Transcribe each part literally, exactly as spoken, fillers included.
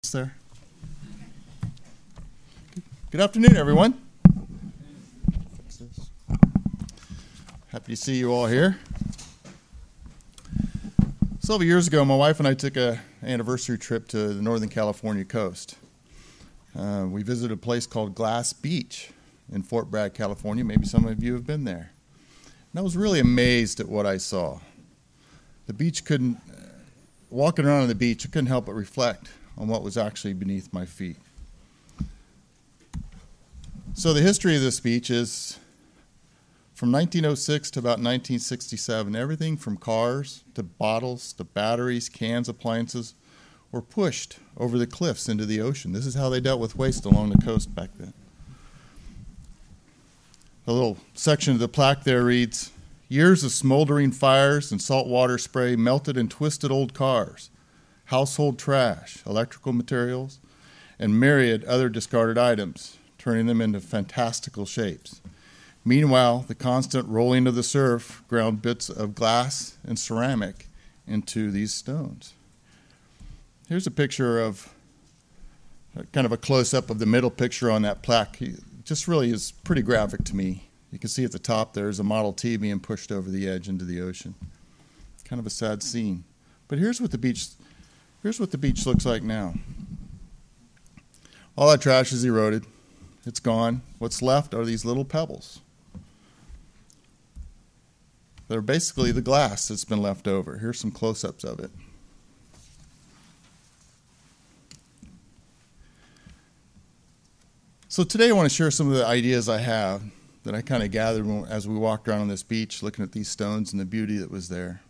There. Good afternoon, everyone. Happy to see you all here. Several years ago, my wife and I took an anniversary trip to the Northern California coast. Uh, we visited a place called Glass Beach in Fort Bragg, California. Maybe some of you have been there. And I was really amazed at what I saw. The beach couldn't, walking around on the beach, I couldn't help but reflect on what was actually beneath my feet. So the history of this beach is from nineteen oh six to about nineteen sixty-seven, everything from cars to bottles to batteries, cans, appliances were pushed over the cliffs into the ocean. This is how they dealt with waste along the coast back then. A little section of the plaque there reads, "Years of smoldering fires and saltwater spray melted and twisted old cars, household trash, electrical materials, and myriad other discarded items, turning them into fantastical shapes. Meanwhile, the constant rolling of the surf ground bits of glass and ceramic into these stones." Here's a picture of, kind of a close-up of the middle picture on that plaque. It just really is pretty graphic to me. You can see at the top there's a Model T being pushed over the edge into the ocean. Kind of a sad scene. But here's what the beach Here's what the beach looks like now. All that trash is eroded. It's gone. What's left are these little pebbles. They're basically the glass that's been left over. Here's some close-ups of it. So today I want to share some of the ideas I have that I kind of gathered as we walked around on this beach looking at these stones and the beauty that was there.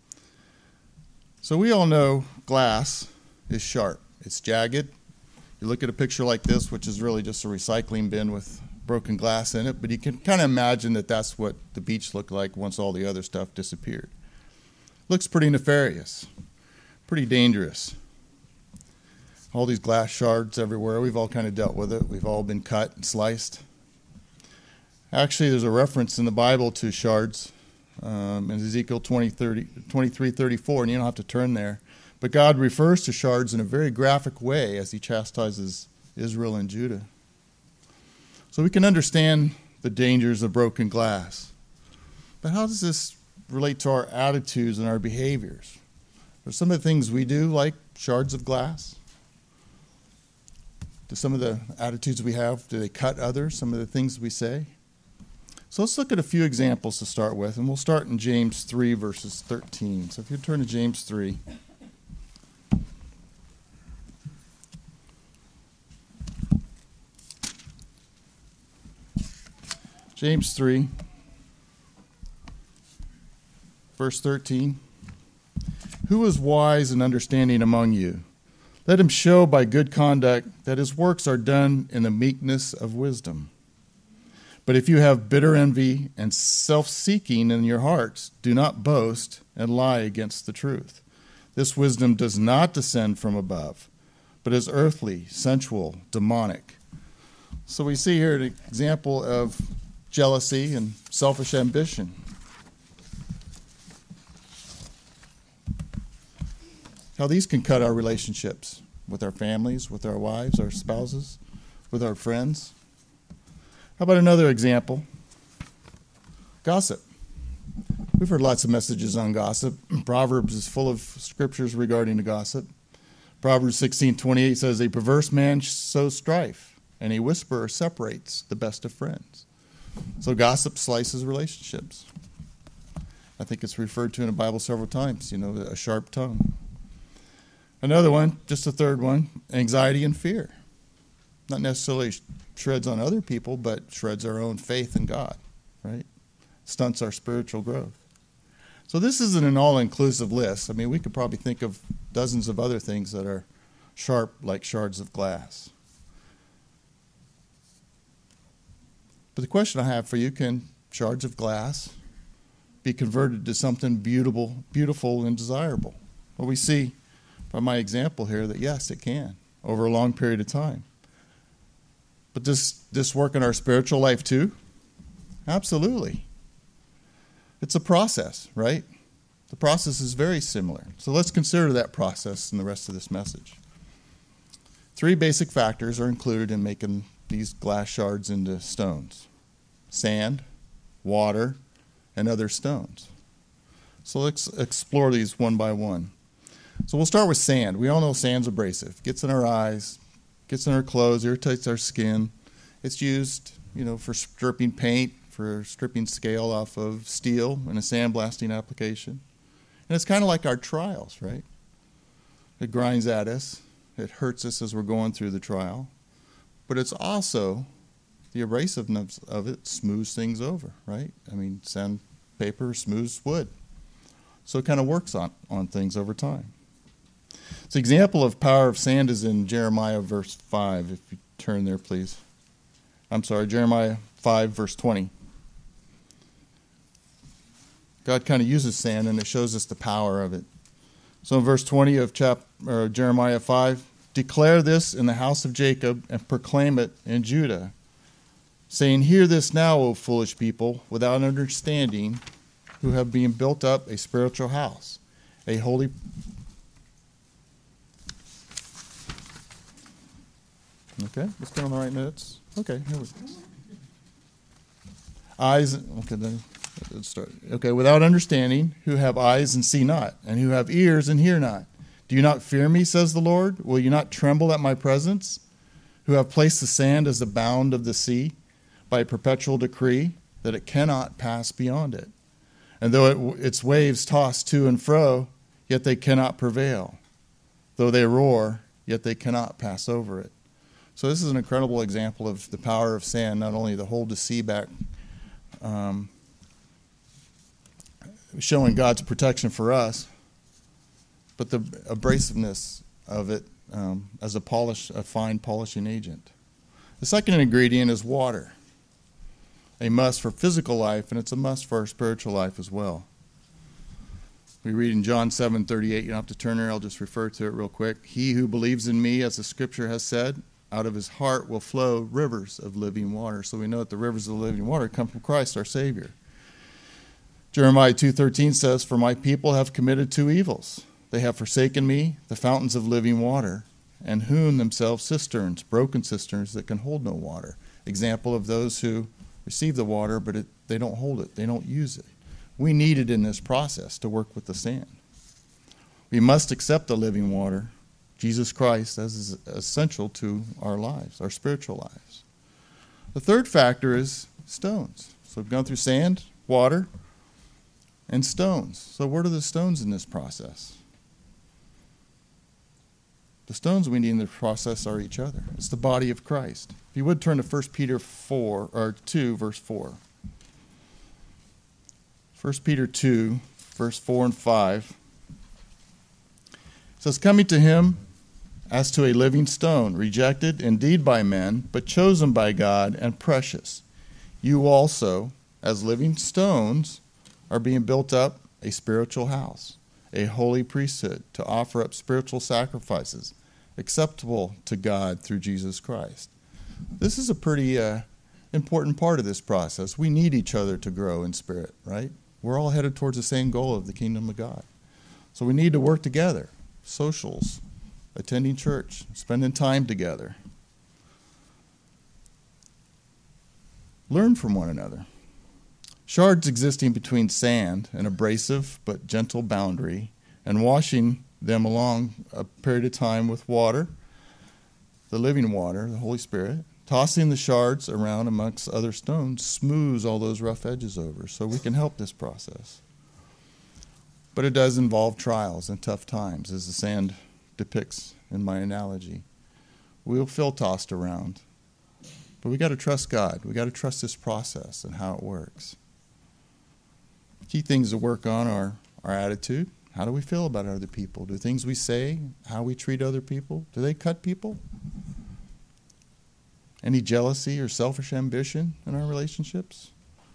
So we all know glass is sharp. It's jagged. You look at a picture like this, which is really just a recycling bin with broken glass in it, but you can kind of imagine that that's what the beach looked like once all the other stuff disappeared. Looks pretty nefarious, pretty dangerous. All these glass shards everywhere. We've all kind of dealt with it. We've all been cut and sliced. Actually, there's a reference in the Bible to shards. Um, in Ezekiel twenty-three thirty-four, and you don't have to turn there. But God refers to shards in a very graphic way as he chastises Israel and Judah. So we can understand the dangers of broken glass. But how does this relate to our attitudes and our behaviors? Are some of the things we do like shards of glass? Do some of the attitudes we have, do they cut others, some of the things we say? So let's look at a few examples to start with, and we'll start in James three, verses thirteen. So if you turn to James three. James three, verse thirteen. "Who is wise and understanding among you? Let him show by good conduct that his works are done in the meekness of wisdom. But if you have bitter envy and self-seeking in your hearts, do not boast and lie against the truth. This wisdom does not descend from above, but is earthly, sensual, demonic." So we see here an example of jealousy and selfish ambition. How these can cut our relationships with our families, with our wives, our spouses, with our friends. How about another example? Gossip. We've heard lots of messages on gossip. Proverbs is full of scriptures regarding the gossip. Proverbs sixteen twenty-eight says, "A perverse man sows strife, and a whisperer separates the best of friends." So gossip slices relationships. I think it's referred to in the Bible several times, you know, a sharp tongue. Another one, just a third one, anxiety and fear. Not necessarily shreds on other people, but shreds our own faith in God, right? Stunts our spiritual growth. So this isn't an all-inclusive list. I mean, we could probably think of dozens of other things that are sharp like shards of glass. But the question I have for you, can shards of glass be converted to something beautiful, beautiful and desirable? Well, we see by my example here that yes, it can, over a long period of time. But does this work in our spiritual life too? Absolutely. It's a process, right? The process is very similar. So let's consider that process in the rest of this message. Three basic factors are included in making these glass shards into stones: sand, water, and other stones. So let's explore these one by one. So we'll start with sand. We all know sand's abrasive. Gets in our eyes, gets in our clothes, irritates our skin. It's used, you know, for stripping paint, for stripping scale off of steel in a sandblasting application. And it's kind of like our trials, right? It grinds at us. It hurts us as we're going through the trial. But it's also, the abrasiveness of it smooths things over, right? I mean, sandpaper smooths wood. So it kind of works on, on things over time. So the example of power of sand is in Jeremiah verse five. If you turn there, please. I'm sorry, Jeremiah five, verse twenty. God kind of uses sand, and it shows us the power of it. So in verse twenty of chap, or Jeremiah five, declare this in the house of Jacob and proclaim it in Judah, saying, hear this now, O foolish people, without understanding, who have been built up a spiritual house, a holy... Okay, let's get on the right notes. Okay, here we go. Eyes, okay, then let's start. Okay, without understanding, who have eyes and see not, and who have ears and hear not. Do you not fear me, says the Lord? Will you not tremble at my presence? Who have placed the sand as the bound of the sea by a perpetual decree that it cannot pass beyond it. And though it, its waves toss to and fro, yet they cannot prevail. Though they roar, yet they cannot pass over it. So this is an incredible example of the power of sand, not only to hold the sea back, um, showing God's protection for us, but the abrasiveness of it um, as a polish, a fine polishing agent. The second ingredient is water, a must for physical life, and it's a must for our spiritual life as well. We read in John seven thirty-eight. You don't have to turn there. I'll just refer to it real quick. He who believes in me, as the scripture has said, out of his heart will flow rivers of living water. So we know that the rivers of living water come from Christ, our Savior. Jeremiah two thirteen says, for my people have committed two evils. They have forsaken me, the fountains of living water, and hewn themselves cisterns, broken cisterns that can hold no water. Example of those who receive the water, but it, they don't hold it. They don't use it. We need it in this process to work with the sand. We must accept the living water, Jesus Christ, as is essential to our lives, our spiritual lives. The third factor is stones. So we've gone through sand, water, and stones. So what are the stones in this process? The stones we need in the process are each other. It's the body of Christ. If you would turn to First Peter four, or two, verse four. First Peter two, verse four and five. It says, coming to him as to a living stone, rejected indeed by men, but chosen by God and precious. You also, as living stones, are being built up a spiritual house, a holy priesthood, to offer up spiritual sacrifices acceptable to God through Jesus Christ. This is a pretty uh, important part of this process. We need each other to grow in spirit, right? We're all headed towards the same goal of the kingdom of God. So we need to work together, socials, attending church, spending time together. Learn from one another. Shards existing between sand, an abrasive but gentle boundary, and washing them along a period of time with water, the living water, the Holy Spirit, tossing the shards around amongst other stones smooths all those rough edges over, so we can help this process. But it does involve trials and tough times, as the sand depicts in my analogy. We'll feel tossed around, but we got to trust God. We got to trust this process and how it works. Key things to work on are our attitude. How do we feel about other people? Do things we say, how we treat other people, do they cut people? Any jealousy or selfish ambition in our relationships?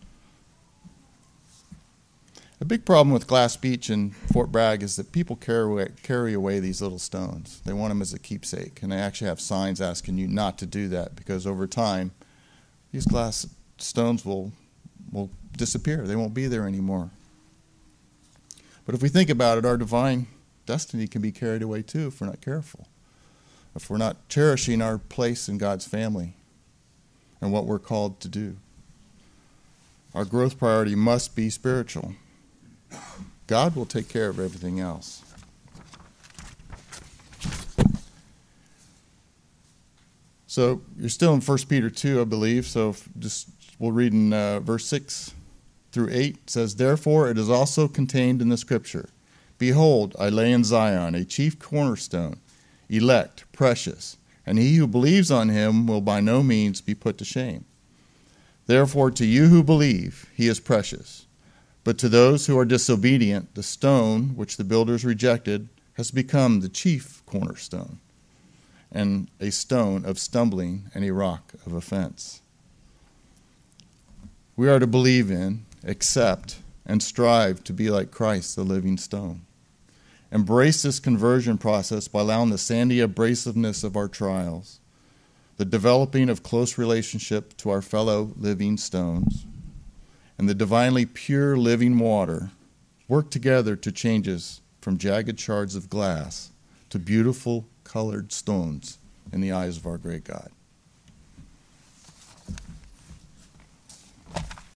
A big problem with Glass Beach and Fort Bragg is that people carry away, carry away these little stones. They want them as a keepsake, and they actually have signs asking you not to do that, because over time, these glass stones will, will disappear. They won't be there anymore. But if we think about it, our divine destiny can be carried away too if we're not careful. if we're not cherishing our place in God's family and what we're called to do. Our growth priority must be spiritual. God will take care of everything else. So you're still in First Peter two, I believe. So if just we'll read in uh, verse six through eight. It says, "Therefore it is also contained in the Scripture, Behold, I lay in Zion a chief cornerstone, elect, precious, and he who believes on him will by no means be put to shame. Therefore to you who believe, he is precious. But to those who are disobedient, the stone which the builders rejected has become the chief cornerstone, and a stone of stumbling and a rock of offense." We are to believe in, accept, and strive to be like Christ, the living stone. Embrace this conversion process by allowing the sandy abrasiveness of our trials, the developing of close relationship to our fellow living stones, and the divinely pure living water work together to change us from jagged shards of glass to beautiful colored stones in the eyes of our great God.